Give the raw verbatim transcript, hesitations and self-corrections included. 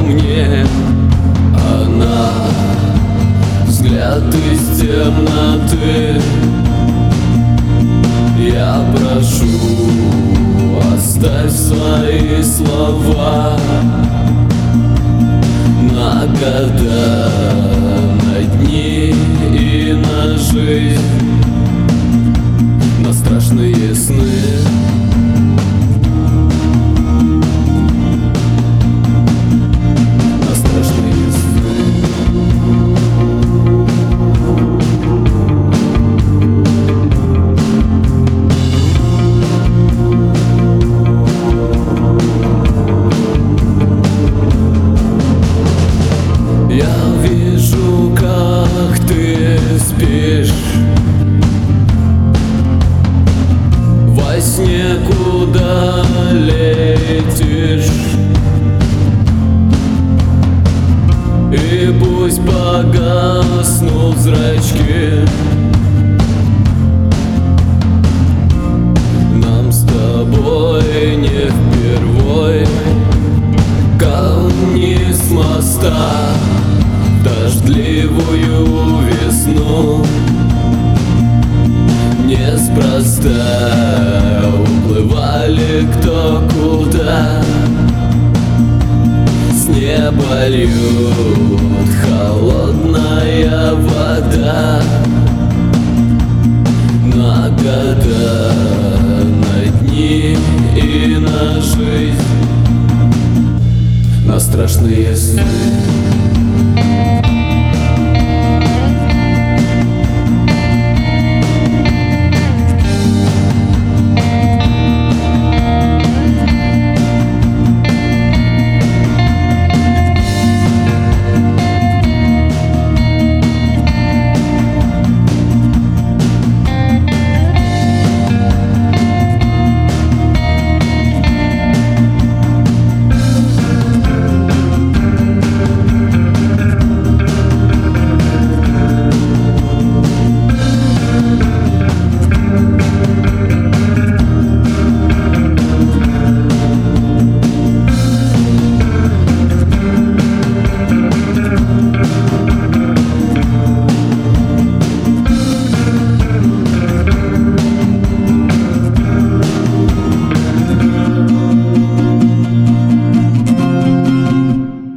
мне она, взгляд из темноты. Я прошу, оставь свои слова на года, на дни и на жизнь, на страшные сны. Я вижу, как ты спишь, во сне куда летишь, и пусть погаснут зрачки, нам с тобой не впервой. Камни с моста дождливую весну неспроста уплывали кто куда. С неба льет холодная вода на года, на дни и на жизнь, на страшные сны.